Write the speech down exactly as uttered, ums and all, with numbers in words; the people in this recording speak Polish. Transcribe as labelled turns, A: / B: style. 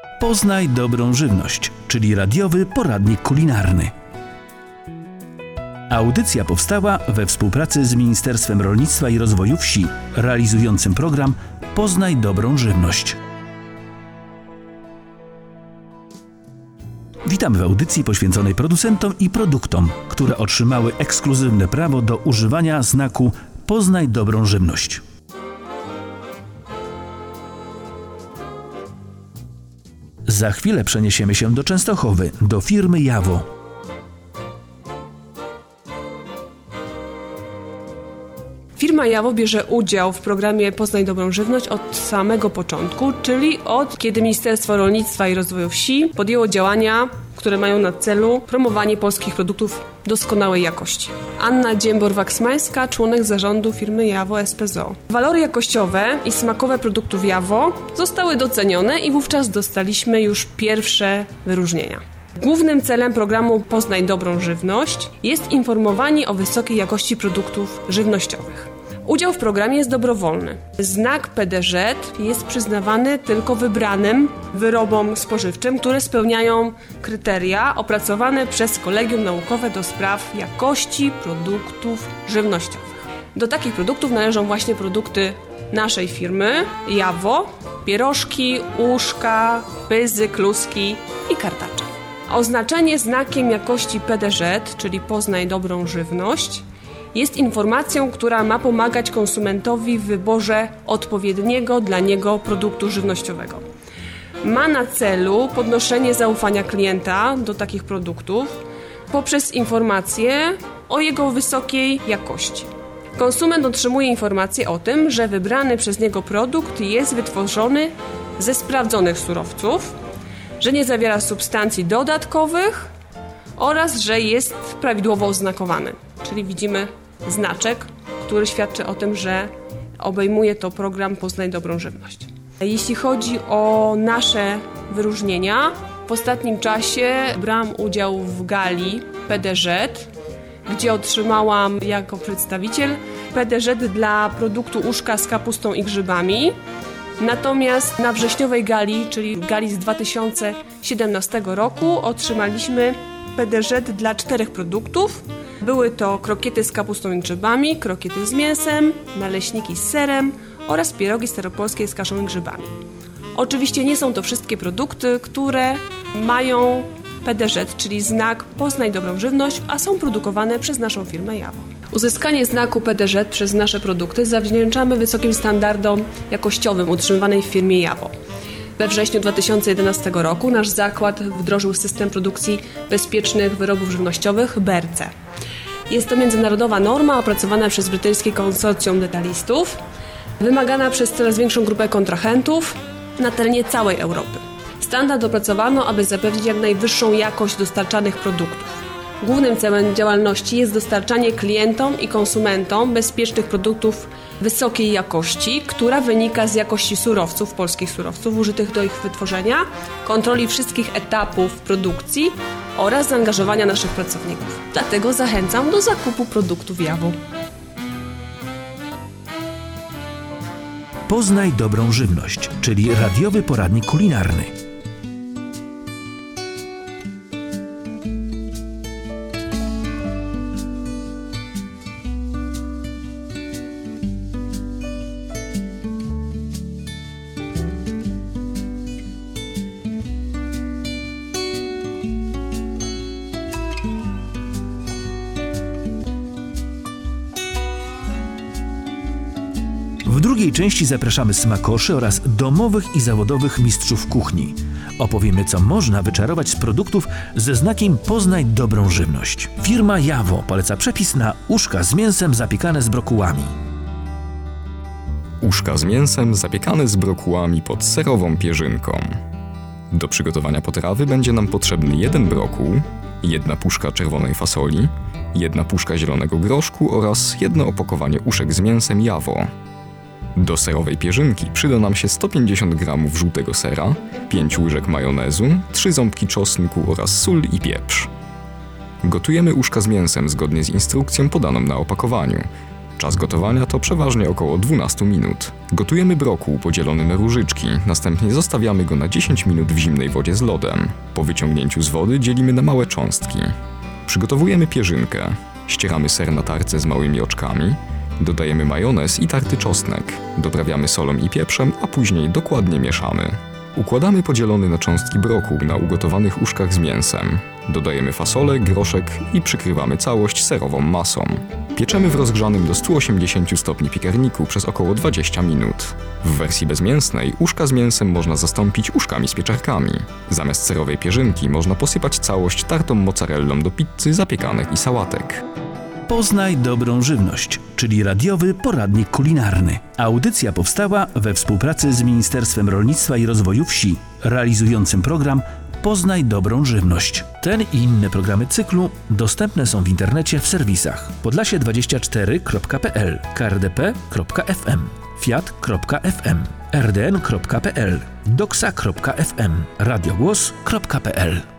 A: Poznaj dobrą żywność, czyli radiowy poradnik kulinarny. Audycja powstała we współpracy z Ministerstwem Rolnictwa i Rozwoju Wsi, realizującym program Poznaj dobrą żywność. Witamy w audycji poświęconej producentom i produktom, które otrzymały ekskluzywne prawo do używania znaku Poznaj dobrą żywność. Za chwilę przeniesiemy się do Częstochowy, do firmy Jawo.
B: Firma Jawo bierze udział w programie Poznaj dobrą żywność od samego początku, czyli od kiedy Ministerstwo Rolnictwa i Rozwoju Wsi podjęło działania, które mają na celu promowanie polskich produktów doskonałej jakości. Anna Dziembor-Waksmańska, członek zarządu firmy Jawo S P Z O. Walory jakościowe i smakowe produktów Jawo zostały docenione i wówczas dostaliśmy już pierwsze wyróżnienia. Głównym celem programu Poznaj dobrą żywność jest informowanie o wysokiej jakości produktów żywnościowych. Udział w programie jest dobrowolny. Znak P D Ż jest przyznawany tylko wybranym wyrobom spożywczym, które spełniają kryteria opracowane przez Kolegium Naukowe do Spraw Jakości Produktów Żywnościowych. Do takich produktów należą właśnie produkty naszej firmy Jawo, pierożki, uszka, pyzy, kluski i kartacze. Oznaczenie znakiem jakości P D Ż, czyli Poznaj dobrą żywność, jest informacją, która ma pomagać konsumentowi w wyborze odpowiedniego dla niego produktu żywnościowego. Ma na celu podnoszenie zaufania klienta do takich produktów poprzez informacje o jego wysokiej jakości. Konsument otrzymuje informację o tym, że wybrany przez niego produkt jest wytworzony ze sprawdzonych surowców, że nie zawiera substancji dodatkowych oraz że jest prawidłowo oznakowany. Czyli widzimy znaczek, który świadczy o tym, że obejmuje to program Poznaj dobrą żywność. Jeśli chodzi o nasze wyróżnienia, w ostatnim czasie brałam udział w gali P D Ż, gdzie otrzymałam jako przedstawiciel P D Ż dla produktu uszka z kapustą i grzybami. Natomiast na wrześniowej gali, czyli gali z dwa tysiące siedemnastego roku, otrzymaliśmy P D Ż dla czterech produktów. Były to krokiety z kapustą i grzybami, krokiety z mięsem, naleśniki z serem oraz pierogi staropolskie z kaszą i grzybami. Oczywiście nie są to wszystkie produkty, które mają P D Ż, czyli znak Poznaj dobrą żywność, a są produkowane przez naszą firmę Jawo. Uzyskanie znaku P D Ż przez nasze produkty zawdzięczamy wysokim standardom jakościowym utrzymywanej w firmie Jawo. We wrześniu dwa tysiące jedenastego roku nasz zakład wdrożył system produkcji bezpiecznych wyrobów żywnościowych B R C. Jest to międzynarodowa norma opracowana przez brytyjskie konsorcjum detalistów, wymagana przez coraz większą grupę kontrahentów na terenie całej Europy. Standard opracowano, aby zapewnić jak najwyższą jakość dostarczanych produktów. Głównym celem działalności jest dostarczanie klientom i konsumentom bezpiecznych produktów wysokiej jakości, która wynika z jakości surowców, polskich surowców użytych do ich wytworzenia, kontroli wszystkich etapów produkcji oraz zaangażowania naszych pracowników. Dlatego zachęcam do zakupu produktów Jawo.
A: Poznaj dobrą żywność, czyli radiowy poradnik kulinarny. W drugiej części zapraszamy smakoszy oraz domowych i zawodowych mistrzów kuchni. Opowiemy, co można wyczarować z produktów ze znakiem Poznaj dobrą żywność. Firma Jawo poleca przepis na uszka z mięsem zapiekane z brokułami.
C: Uszka z mięsem zapiekane z brokułami pod serową pierzynką. Do przygotowania potrawy będzie nam potrzebny jeden brokuł, jedna puszka czerwonej fasoli, jedna puszka zielonego groszku oraz jedno opakowanie uszek z mięsem Jawo. Do serowej pierzynki przyda nam się sto pięćdziesiąt gramów żółtego sera, pięć łyżek majonezu, trzy ząbki czosnku oraz sól i pieprz. Gotujemy uszka z mięsem zgodnie z instrukcją podaną na opakowaniu. Czas gotowania to przeważnie około dwanaście minut. Gotujemy brokuł podzielony na różyczki, następnie zostawiamy go na dziesięć minut w zimnej wodzie z lodem. Po wyciągnięciu z wody dzielimy na małe cząstki. Przygotowujemy pierzynkę. Ścieramy ser na tarce z małymi oczkami, dodajemy majonez i tarty czosnek, doprawiamy solą i pieprzem, a później dokładnie mieszamy. Układamy podzielony na cząstki brokuł na ugotowanych uszkach z mięsem. Dodajemy fasolę, groszek i przykrywamy całość serową masą. Pieczemy w rozgrzanym do stu osiemdziesięciu stopni piekarniku przez około dwadzieścia minut. W wersji bezmięsnej uszka z mięsem można zastąpić uszkami z pieczarkami. Zamiast serowej pierzynki można posypać całość tartą mozzarellą do pizzy, zapiekanek i sałatek.
A: Poznaj dobrą żywność, czyli radiowy poradnik kulinarny. Audycja powstała we współpracy z Ministerstwem Rolnictwa i Rozwoju Wsi, realizującym program Poznaj dobrą żywność. Ten i inne programy cyklu dostępne są w internecie w serwisach podlasie dwadzieścia cztery kropka p l, k r d p kropka f m, fiat kropka f m, r d n kropka p l, doksa kropka f m, radiogłos kropka p l.